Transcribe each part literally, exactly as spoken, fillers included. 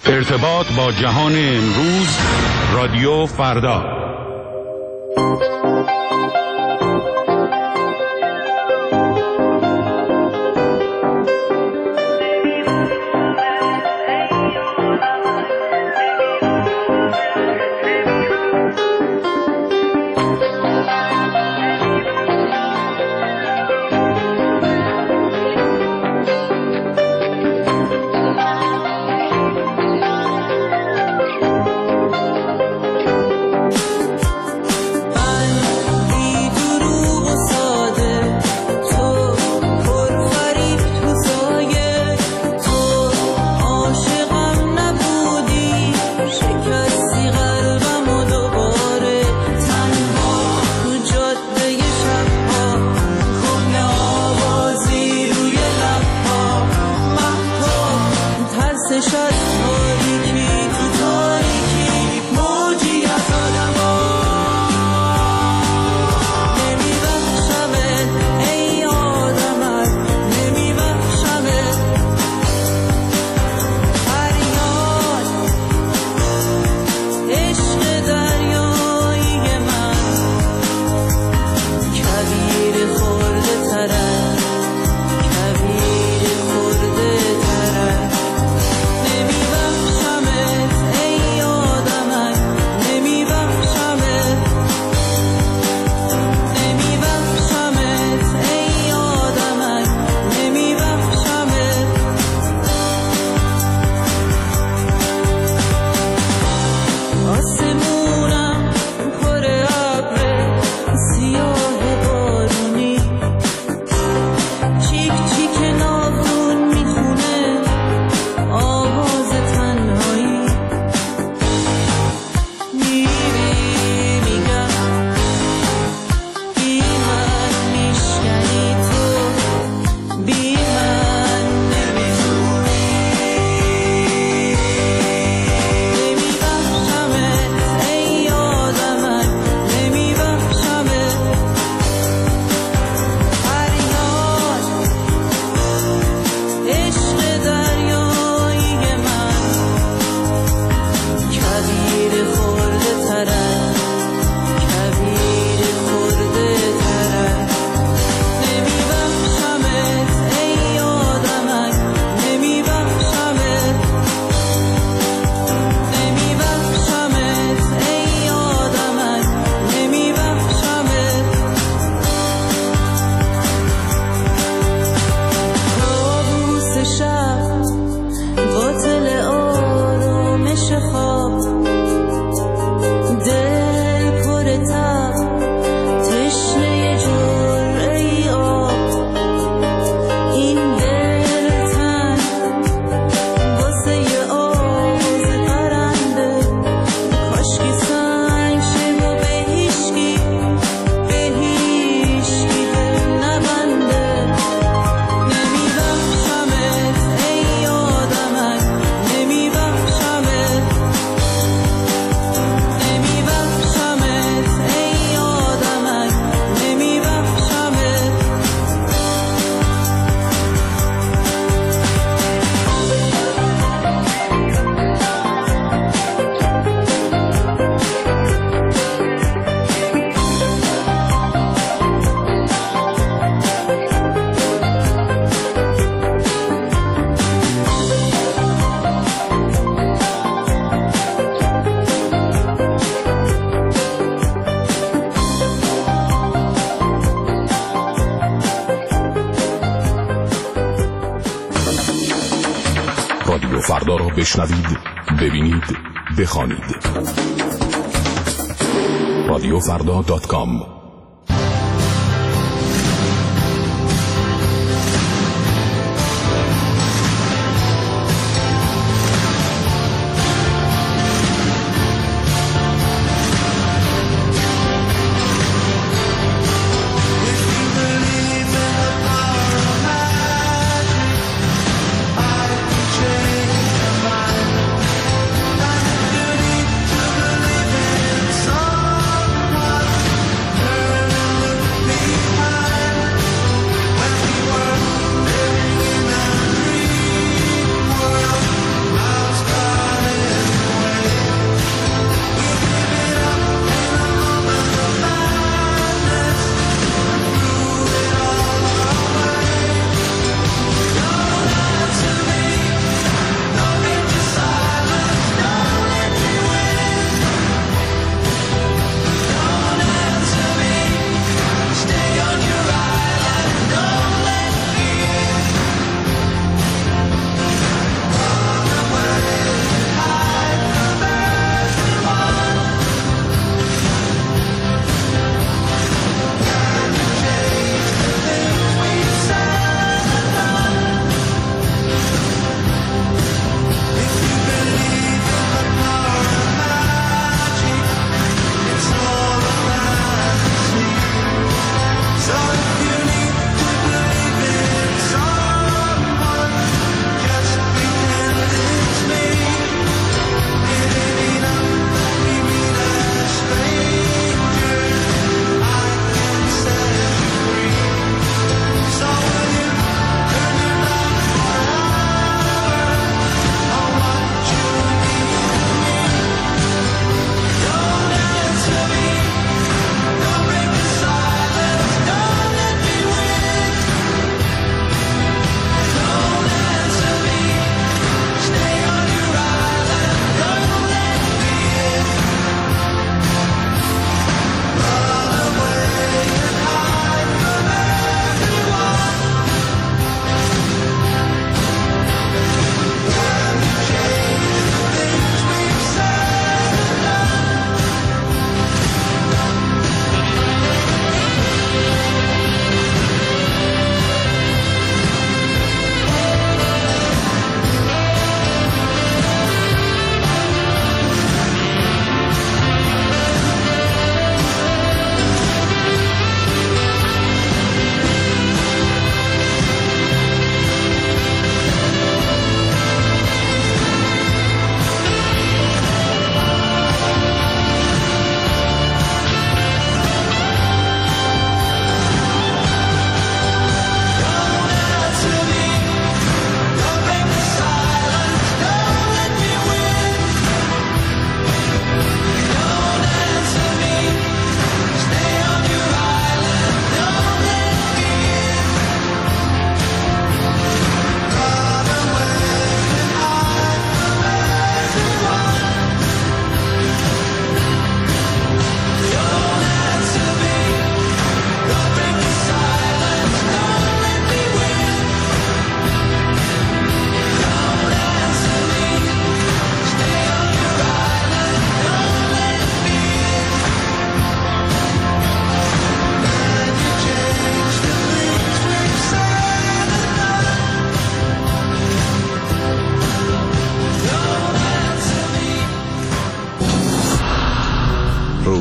ارتباط با جهان امروز، رادیو فردا. رادیو فردا را بشنوید، ببینید، بخوانید. رادیو فردا دات کام. Turn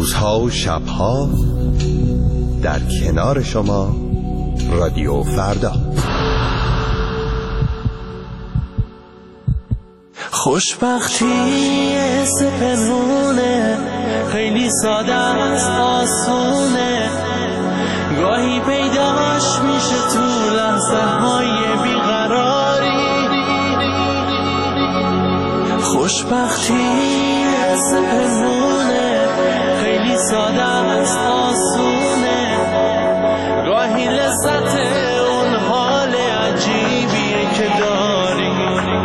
روزها و شبها در کنار شما رادیو فردا. خوشبختی حس پنهونه، خیلی ساده است، آسونه، گاهی پیداش میشه تو لحظه های بیقراری. خوشبختی حس پنهونه، خیلی ساده است، آسونه، گاهی لذت اون حال عجیبیه که داری.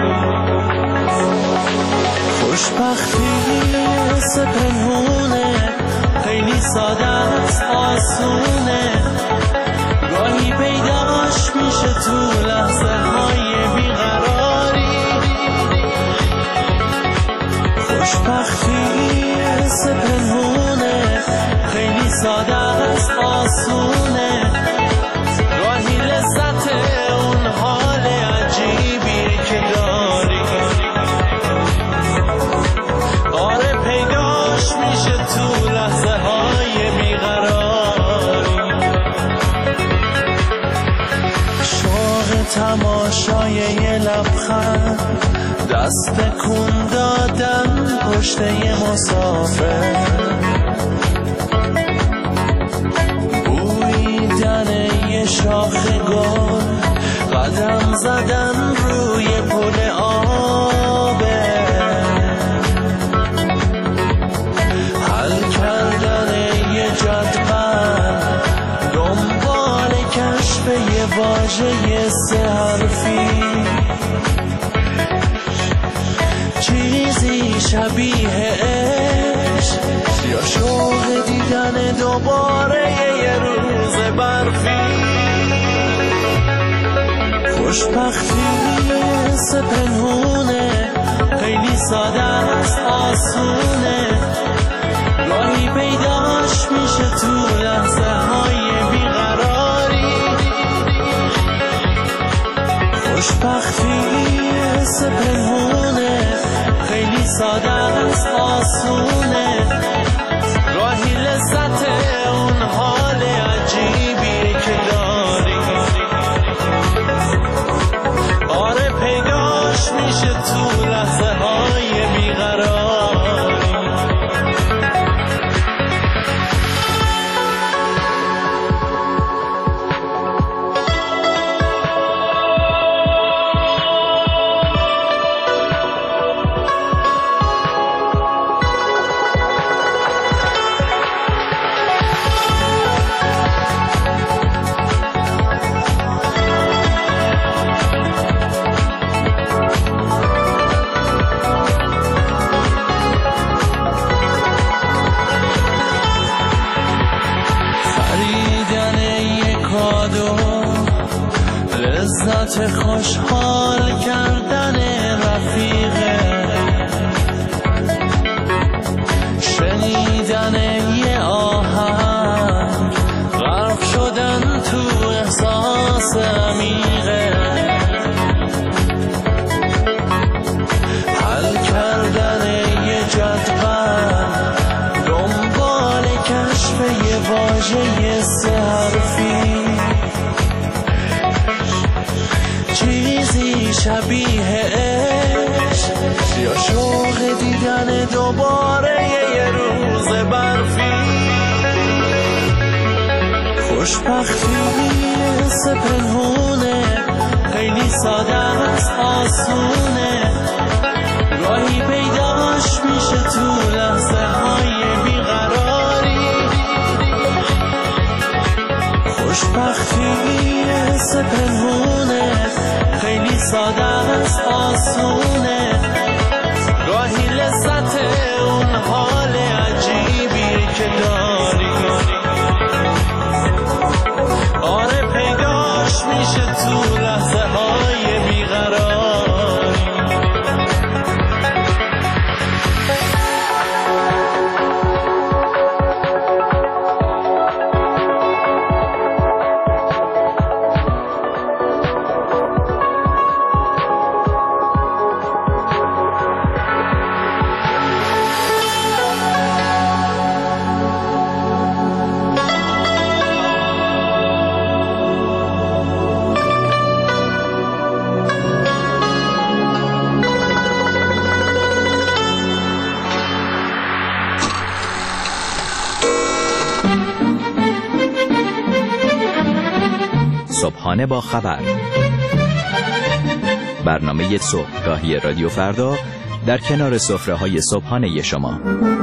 خوشبختی حس پنهونه، خیلی ساده است، آسونه، گاهی پیداش میشه تو لحظه های بیقراری. خوشبختی حس پنهونه، خیلی ساده است، آسونه، گاهی لذت اون حال عجیبیه که داری. آره پیداش میشه تو لحظه های بیقراری. شوق تماشای یه لبخند، دست کن دادن پشت یه مسافر، بویدن یه شاخ گل، قدم زدن روی پل آبه، حل کردن یه جدول، دنبال کشف یه واژه سه حرفی، چیزی شبیه عشق یا شوق دیدن دوباره یه روز برفی. خوشبختی حس پنهونه، خیلی ساده است، آسونه، گاهی پیداش میشه تو لحظه های بیقراری. خوشبختی حس پنهونه، خیلی ساده است، آسونه، گاهی لذت اون حال عجیبیه که داری. آره پیداش میشه تو لحظه های بیقراری. لذت خوشحال کردن رفیقه، شنیدن یه آهنگ، غرق شدن تو احساس عمیقه، حل کردن یه جدول، دنبال کشف یه واژه سه حرفی، چیزی شبیه عشق یا شوق دیدن دوباره یه روز برفی. خوشبختی حس پنهونه، خیلی ساده است، آسونه، گاهی پیداش میشه تو لحظه های بیقراری. خوشبختی حس پنهونه، خیلی ساده است، آسونه، گاهی لذت اون حال عجیبی که داری. آره پیداش میشه تو لحظه های بیقراری. صبحانه با خبر، برنامه صبحگاهی رادیو فردا در کنار سفره‌های صبحانه شما.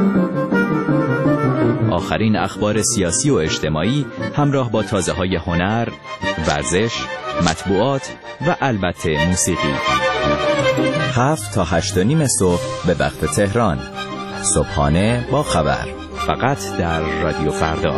آخرین اخبار سیاسی و اجتماعی همراه با تازه‌های هنر، ورزش، مطبوعات و البته موسیقی. هفت تا هشت و نیم صبح به وقت تهران. صبحانه با خبر، فقط در رادیو فردا.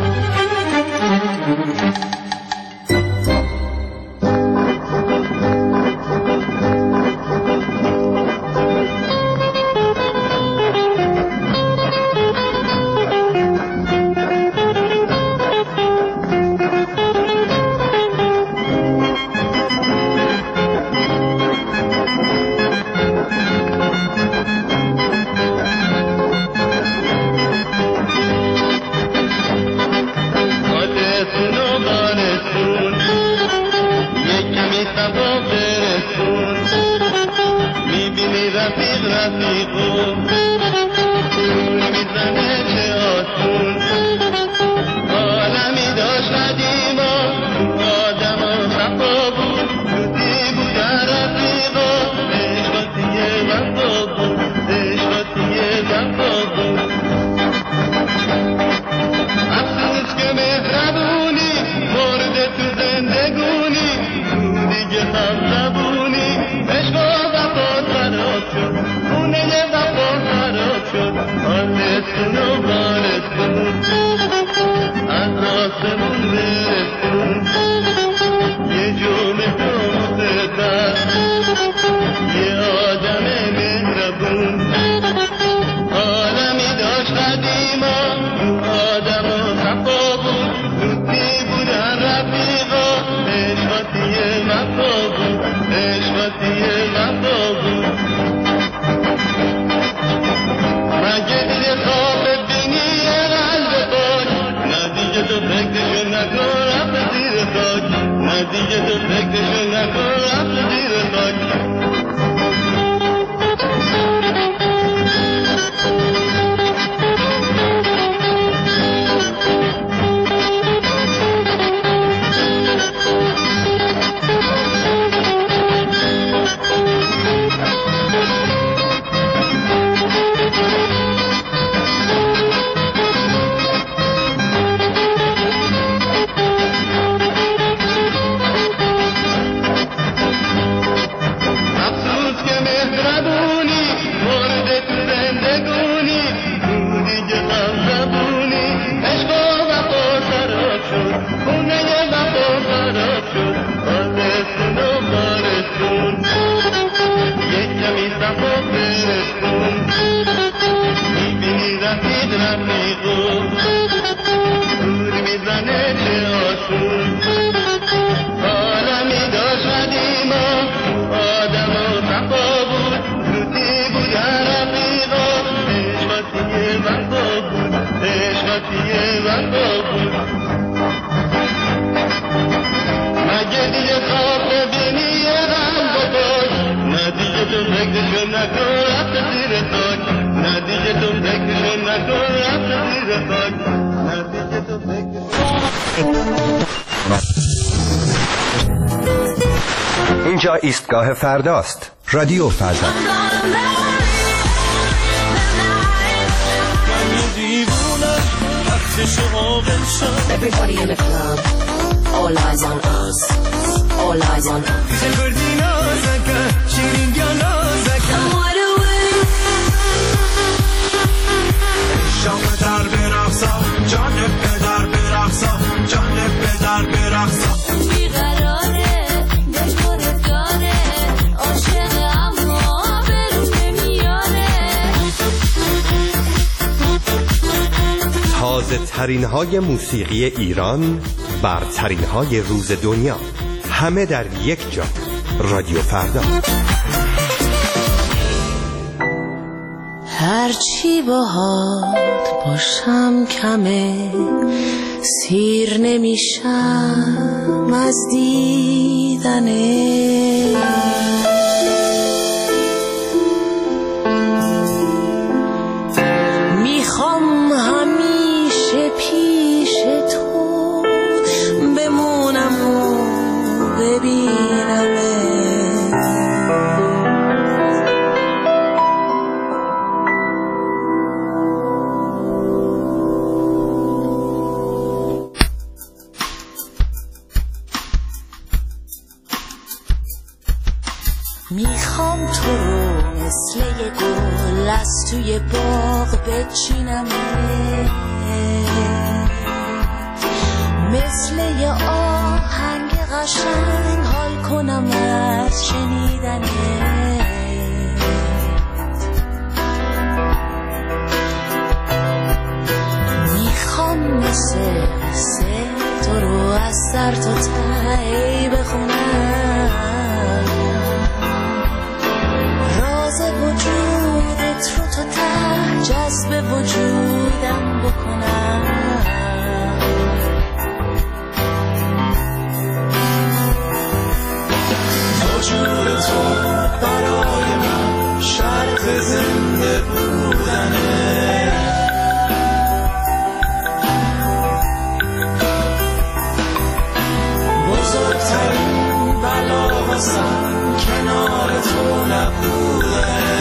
اینجا ایستگاه فرداست. رادیو فردا. Everybody in the club, all eyes on us, all eyes on us. I'm wide awake. شام در برقصا، جانب بدر برقصا، جانب بدر برقصا. بیقراره، دشوار داره، عاشق اما برون نمیاره. تازه ترین های موسیقی ایران، برترین های روز دنیا، همه در یک جا. رادیو فردا. هرچی باهات باشم کمه، سیر نمیشم از دیدنه. میخوام همیشه پیش تو بمونم و از توی باغ بچینم، مثل یه آهنگ قشنگ حال کنم از شنیدنت. میخوام مثل قصه تو رو از سر تا ته بخونم، راز وجودت رو تا ته جذب وجودم بکنم. وجود تو برای من شرط زنده بودنه، بزرگترین بلا واسم کنار تو نبودنه.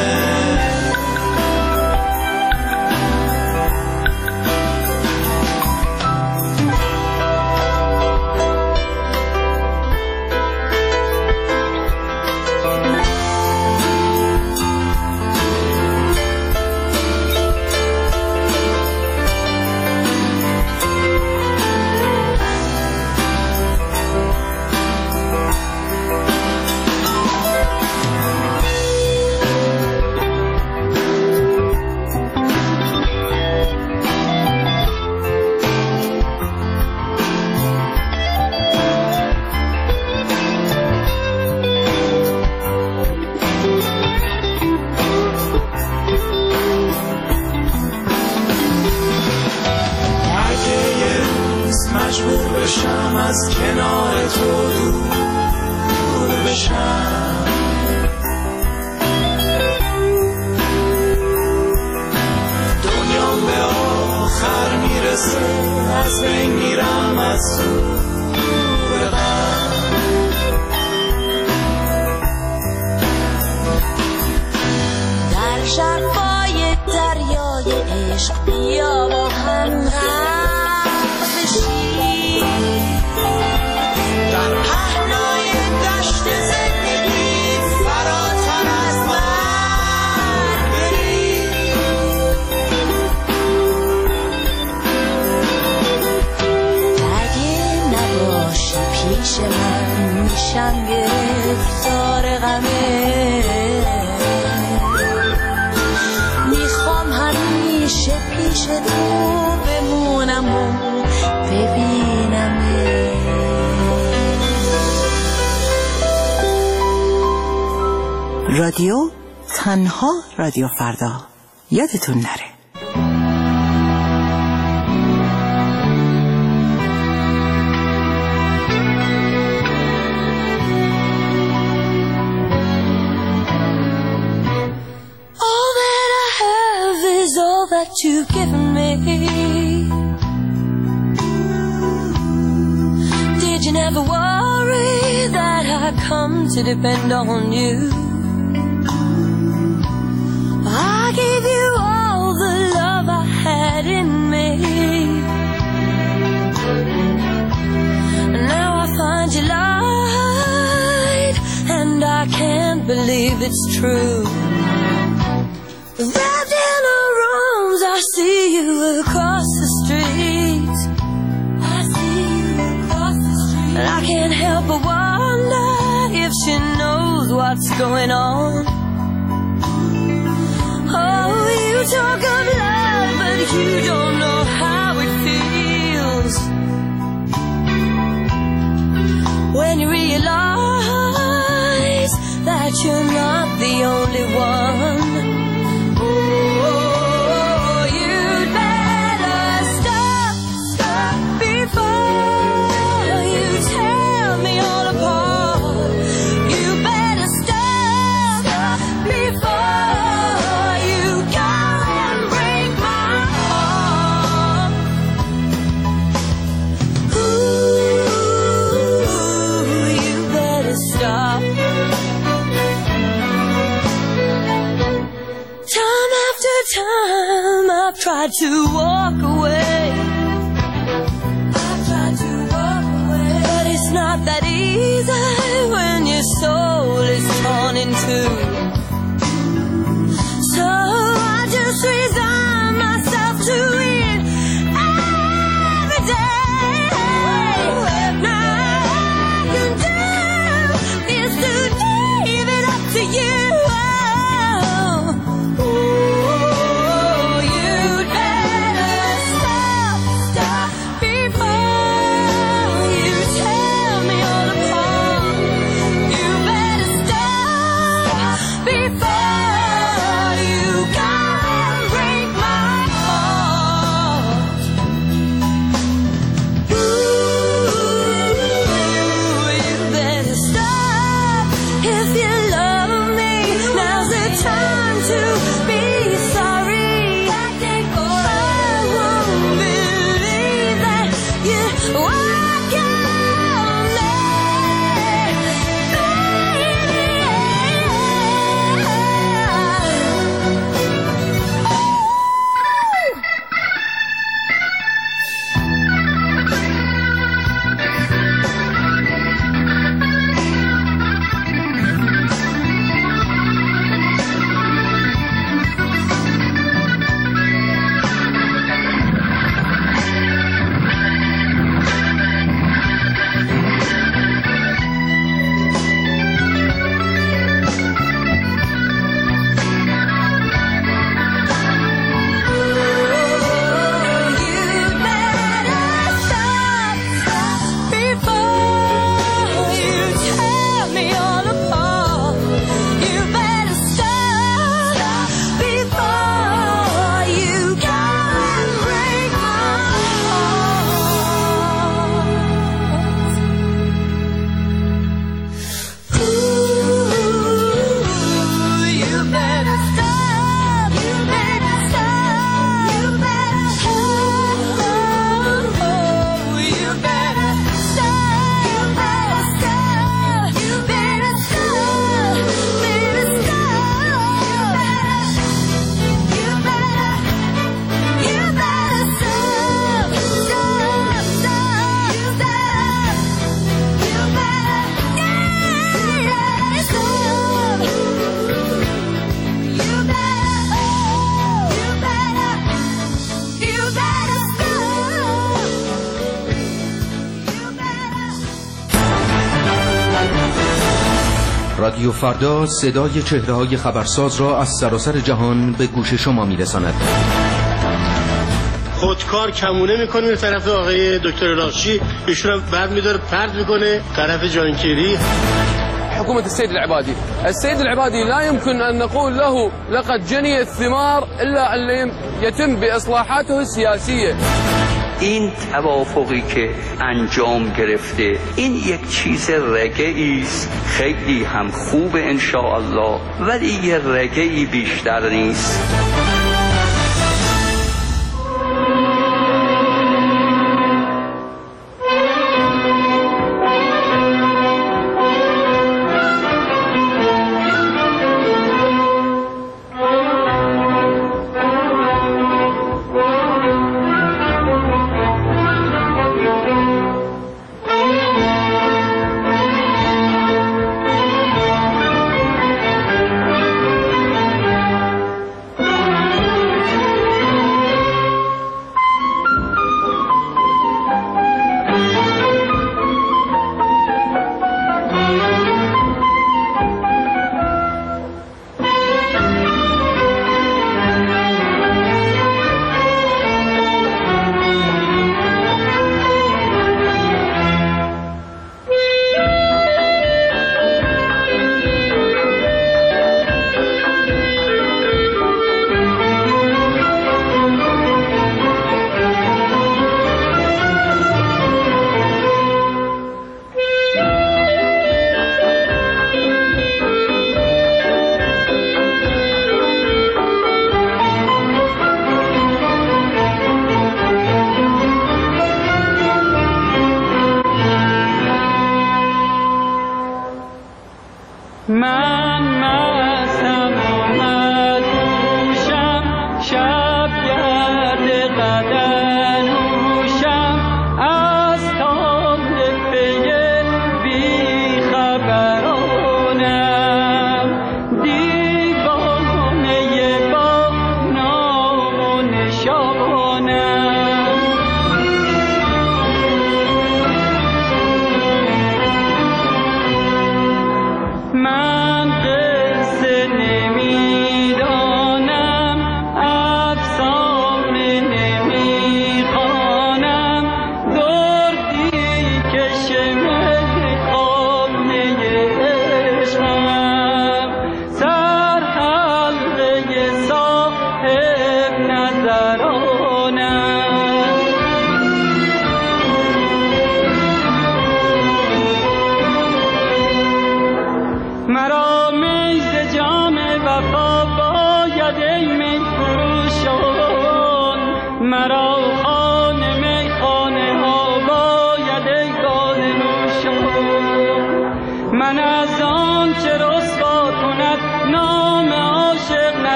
مجبور بشم از کنار تو دور بشم، دنیام به آخر میرسه از بین میرم از دور غم. در شرفای دریای عشق بیا با هم غرق بشیم، در پهنای دشت زندگی فراتر از مرگ بریم. اگه نباشی پیش من میشم گرفتار غمه، میخوام همیشه پیش تو بمونم و ببینم. رادیو تنها رادیو فردا، یادتون نره. All that I have is all that you've given me. Did you never worry that I come to depend on you? I gave you all the love I had in me, and now I find you lied, and I can't believe it's true. Wrapped in her arms, I see you across the street. I see you across the street, and I can't help but wonder if she knows what's going on. Oh, you talk of love, but you don't know how it feels when you realize that you're not the only one. Oh, you'd better stop, stop before you tear me all apart. You better stop, stop before you go and break my heart. Ooh, you better stop. Time after time I've tried to walk away, I've tried to walk away, but it's not that easy when your soul is torn in two. So رادیو فردا صدای چهره‌های خبرساز را از سراسر جهان به گوش شما می‌رساند. خودکار کمونه میکنه به طرف آقای دکتر راشی، ایشون هم بعد میداره پرد میکنه طرف جانکیری. حكومة السيد العبادي السيد العبادي لا يمكن أن نقول له لقد جني الثمار إلا أن يتم بإصلاحاته السياسية. این توافقی که انجام گرفته این یک چیز رگه‌ای است، خیلی هم خوب ان شاء الله، ولی یه رگه‌ای بیشتر نیست.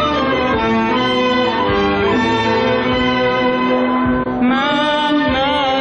من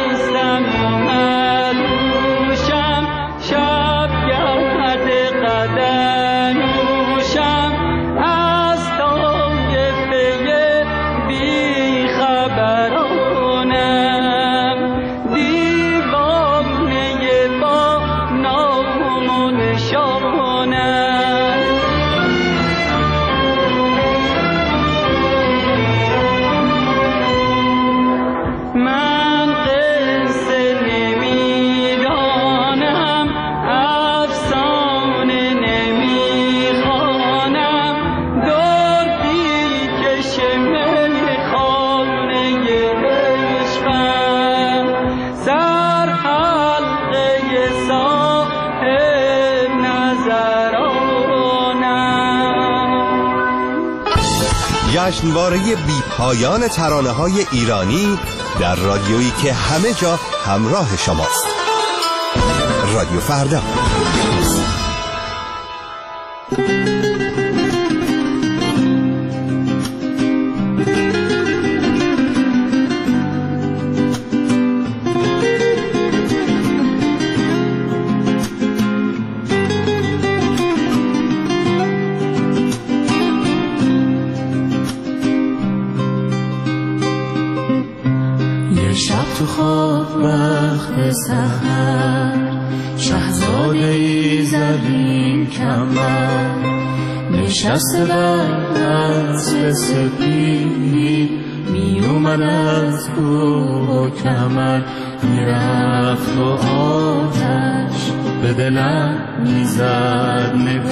جشنواره بی پایان ترانه‌های ایرانی در رادیویی که همه جا همراه شماست. رادیو فردا. تو خواب وقت سحر شهزاده ای زرین کمر نشسته بر اسب سپید می اومد از کوه و کمر میرفت و آتش به دلم میزد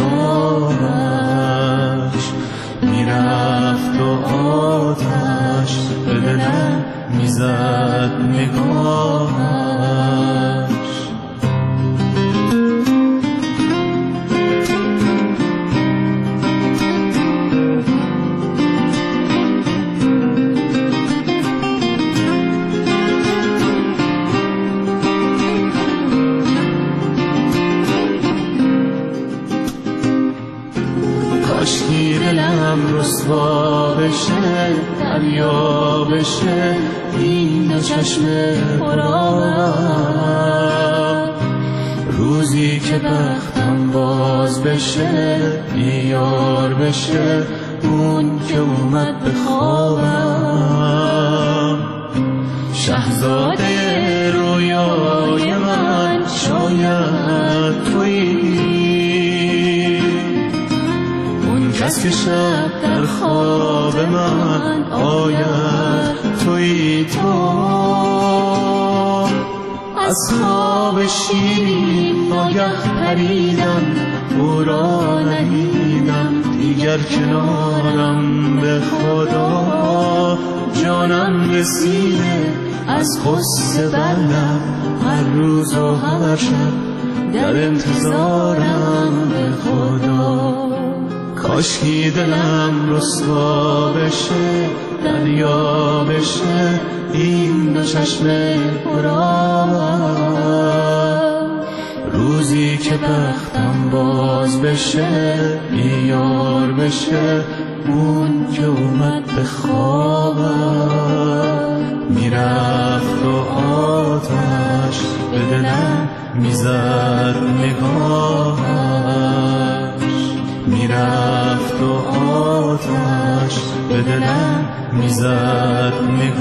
نگاهش میرفت و آتش به دلم میزد نگاهش کاشکی دلم رسوا بشه دریا بشه این دو چشم پرآب روزی که بختم باز بشه بیار بشه اون که اومد به خوابم شهزاده رویای من شاید تویی اون کس که شب در خواب من آید توی تو از خواب شیرین ناگه پریدم او را ندیدم دیگر کنارم به خدا جانم رسیده از قصه بردم هر روز و هر شب در انتظارم به خدا کاشکی دلم رسوا بشه دریا بشه این دو چشم پرآب روزی که بختم باز بشه بیار بشه اون که اومد به خوابم میرفت و آتش به دلم میزد نگاهش میرفت و آتش به دلم میزد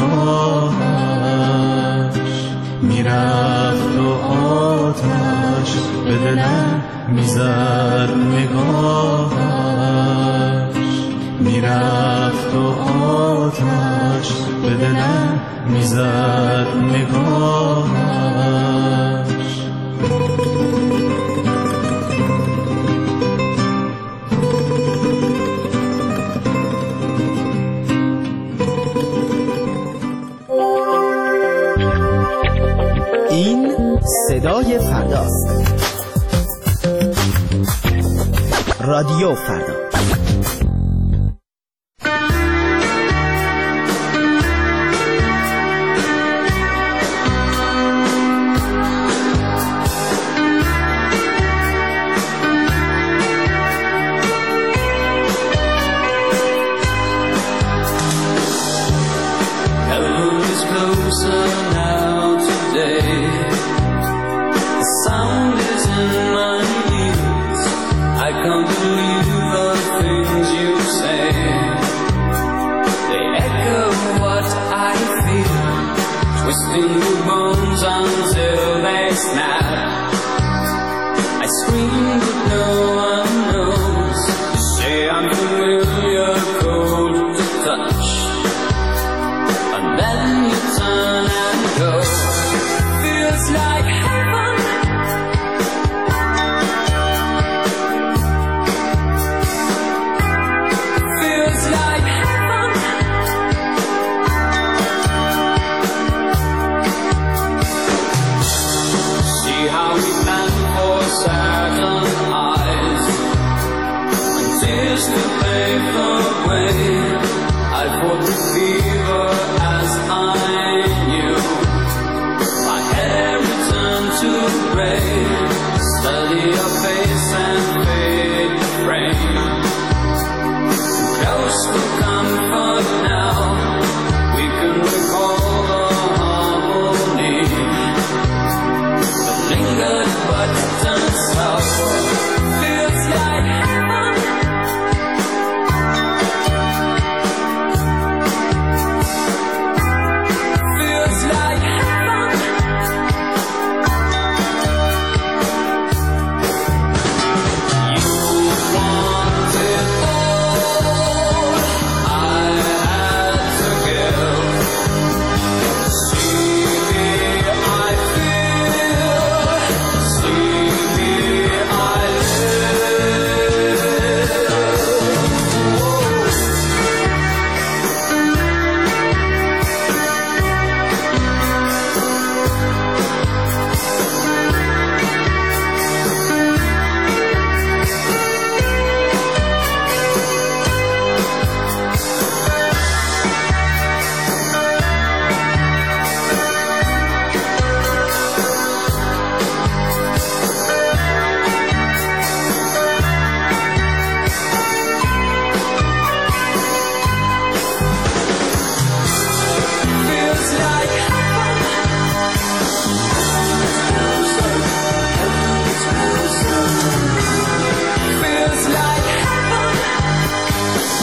نگاهش میرفت و آتش به دلم میزد نگاهش میرفت و آتش به دلم میزد نگاهش این صدای فرداست. رادیو فردا. Sound is in my ears. I come to you for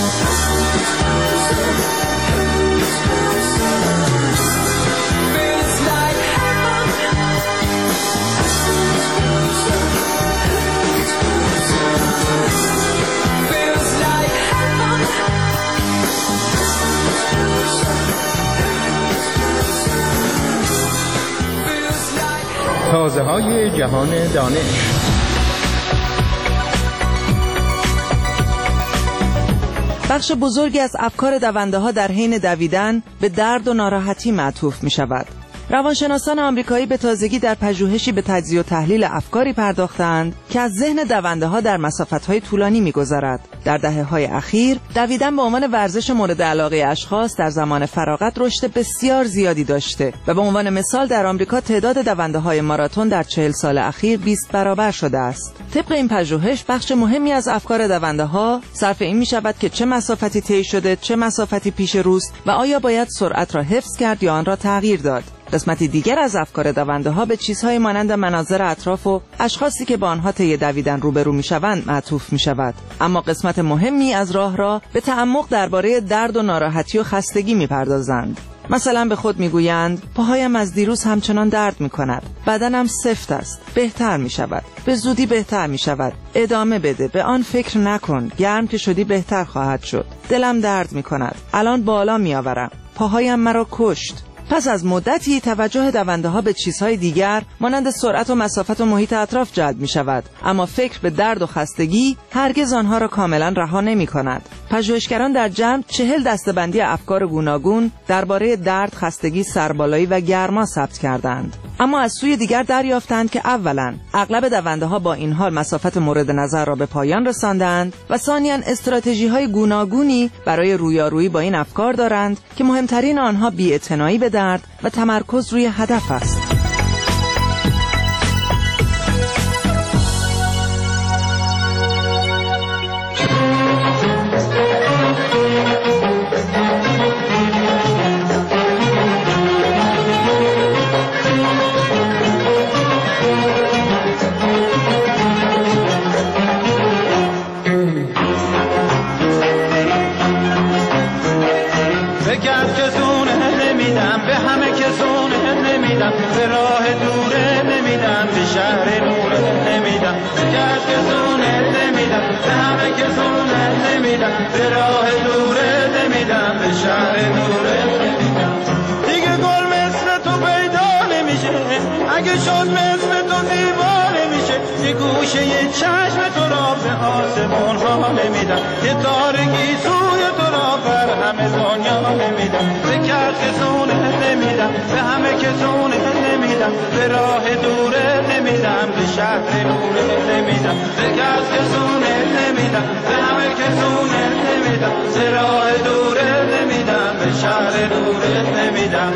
تازه های جهان دانش. بخش بزرگی از افکار دونده ها در حین دویدن به درد و ناراحتی معطوف می شود. روانشناسان آمریکایی به تازگی در پژوهشی به تجزیه و تحلیل افکاری پرداختند که از ذهن دونده ها در مسافت‌های طولانی می‌گذرد. در دهه‌های اخیر دویدن به عنوان ورزش مورد علاقه اشخاص در زمان فراغت رشد بسیار زیادی داشته و به عنوان مثال در آمریکا تعداد دونده‌های ماراتون در چهل سال اخیر بیست برابر شده است. طبق این پژوهش بخش مهمی از افکار دونده‌ها صرف این می‌شود که چه مسافتی طی شده، چه مسافتی پیش روست و آیا باید سرعت را حفظ کرد یا آن را تغییر داد. قسمتی دیگر از افکار دونده ها به چیزهای مانند مناظر اطراف و اشخاصی که با آنها طی دویدن روبرو میشوند معطوف می شود. اما قسمت مهمی از راه را به تعمق درباره درد و ناراحتی و خستگی می پردازند. مثلا به خود می گویند پاهایم از دیروز همچنان درد می کند، بدنم سفت است، بهتر می شود، به زودی بهتر می شود، ادامه بده، به آن فکر نکن، گرم که شدی بهتر خواهد شد، دلم درد می کند، الان بالا می آورم، پاهایم مرا کشت. پس از مدتی توجه دونده ها به چیزهای دیگر مانند سرعت و مسافت و محیط اطراف جلب می شود، اما فکر به درد و خستگی هرگز آنها را کاملا رها نمی کند. پژوهشگران در جمع چهل دسته‌بندی افکار گوناگون درباره درد، خستگی، سربالایی و گرما ثبت کردند. اما از سوی دیگر دریافتند که اولا اغلب دونده ها با این حال مسافت مورد نظر را به پایان رساندند و ثانیاً استراتژی های گوناگونی برای رویارویی با این افکار دارند که مهمترین آنها بی‌اعتنایی به درد و تمرکز روی هدف است. به راه دوره نمیدم، به شهر نوره نمیدم، به کس که زونه نمیدم، به همه که زونه نمیدم، به راه دوره نمیدم، به شهر نوره نمیدم. دیگه گل مثل تو پیدا نمیشه، اگه شد مثل تو دیوانه میشه. یه گوشه یه چشم تو را به آسمون ها نمیدم، یه تارگی سوی تو را بر همه دنیا نمیدم، به کس که زونه نمیدم، به همه که زونه نمیدم، به راه دوره نمیدم، به شهر نوره نمیدم، به کس که زونه نمیدم، به همه که زونه نمیدم، به راه دوره نمیدم، به شهر نوره نمیدم.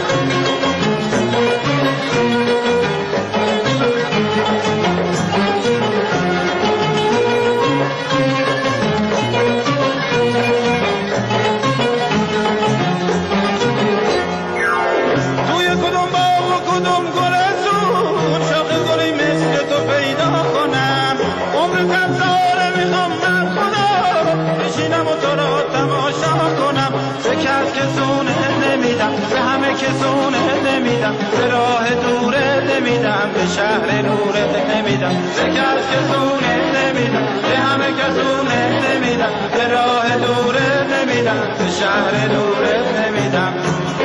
که زونه نمیدم، به راه دوره نمیدم، به شهر نوره نمیدم، به کس که زونه نمیدم، به همه که زونه نمیدم، به راه دوره نمیدم، به شهر نوره نمیدم.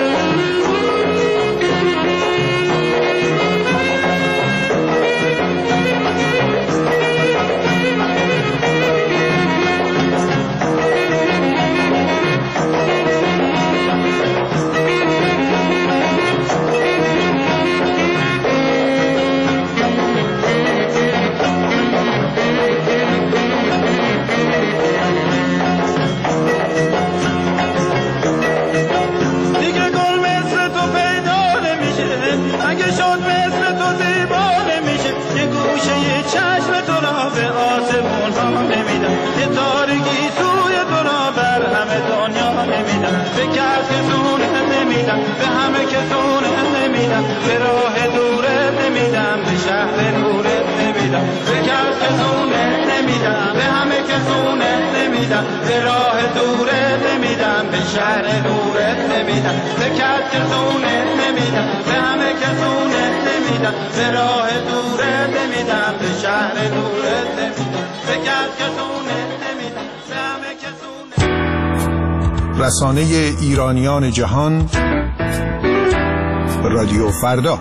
به راه دوره نمیدم، به شهر نوره نمیدم، به کس که زونه نمیدم، به همه که زونه نمیدم، به راه دوره نمیدم به شهر نورت نمیدم به کهکشونت نمیدم به همه کسونت نمیدم به راه دورت نمیدم به شهر نورت نمیدم به کهکشونت نمیدم به همه کسونت. رسانه ایرانیان جهان رادیو فردا.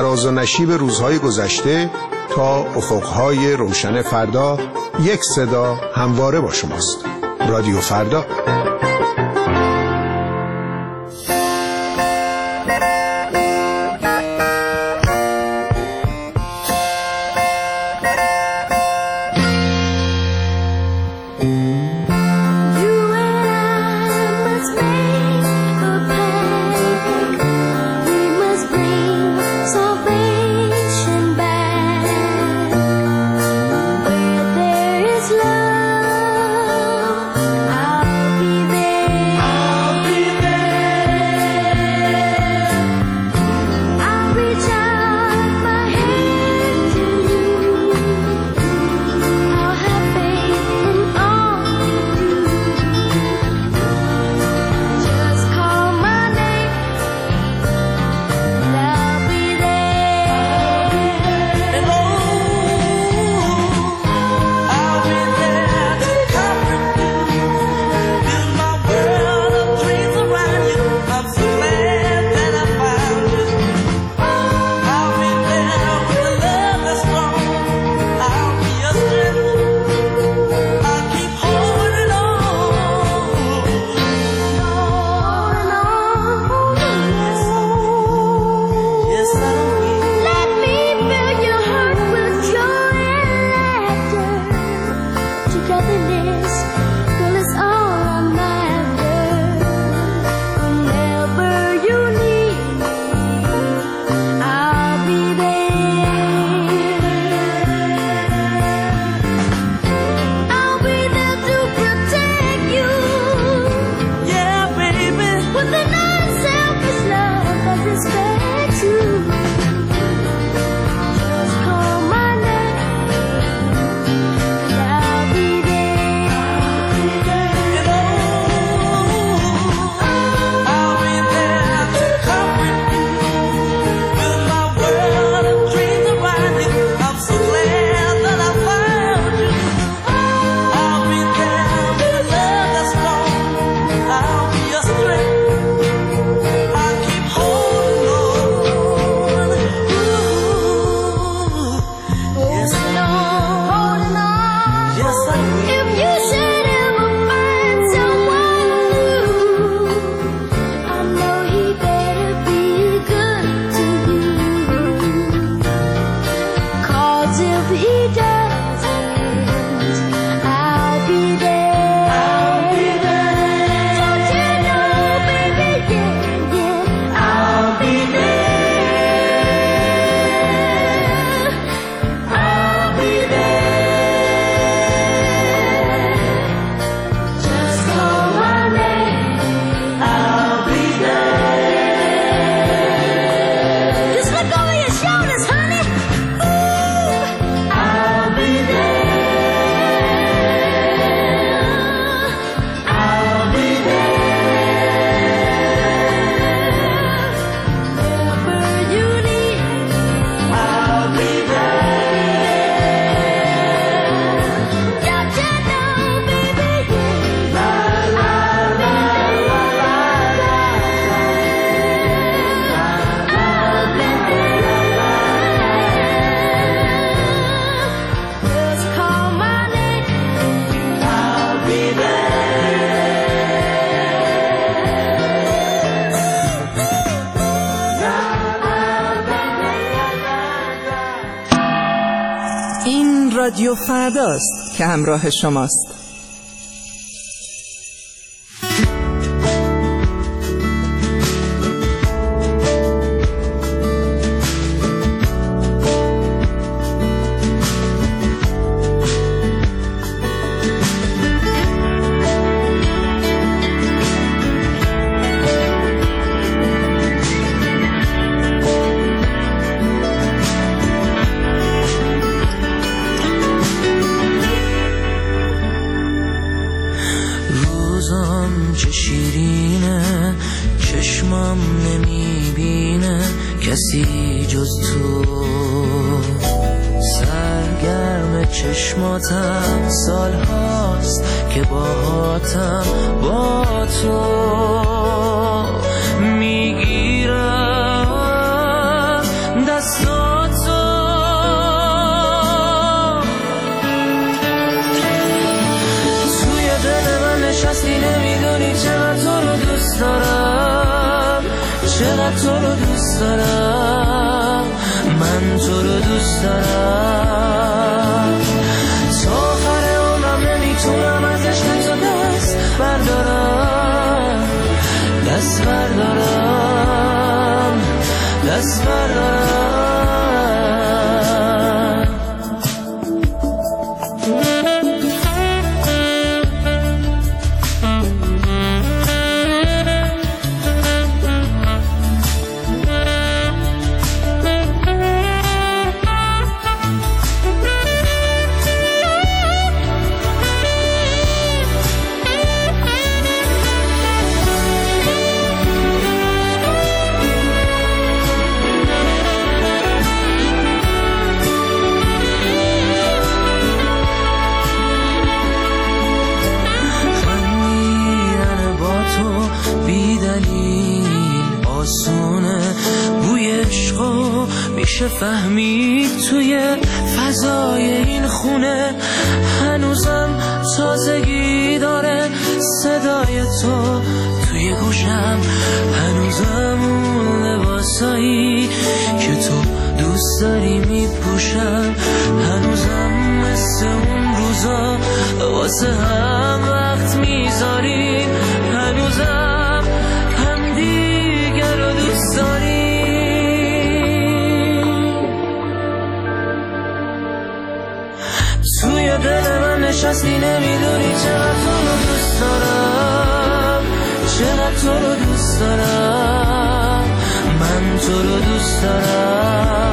فراز و نشیب روزهای گذشته تا افقهای روشن فردا، یک صدا همواره با شماست. رادیو فردا. رادیو فرداست که همراه شماست. کسی جز تو سرگرم چشماتم، سال هاست که باهاتم، با تو میگیرم دست چقدر تو رو دوست دارم، من تو رو دوست دارم. تا آخر عمرم نمیتونم از عشق تو دست بردارم، دست بردارم، دست بردارم. میشه فهمید توی فضای این خونه، هنوزم تازگی داره صدای تو توی گوشم، هنوزم اون لباسایی که تو دوست داری میپوشم، هنوزم مثل اون روزا واسه هم وقت میذاری، هنوزم هم دیگر رو دوست داری. توی دل من نشستی نمیدونی چقدر تو رو دوست دارم، چقدر تو رو دوست دارم، من تو رو دوست دارم.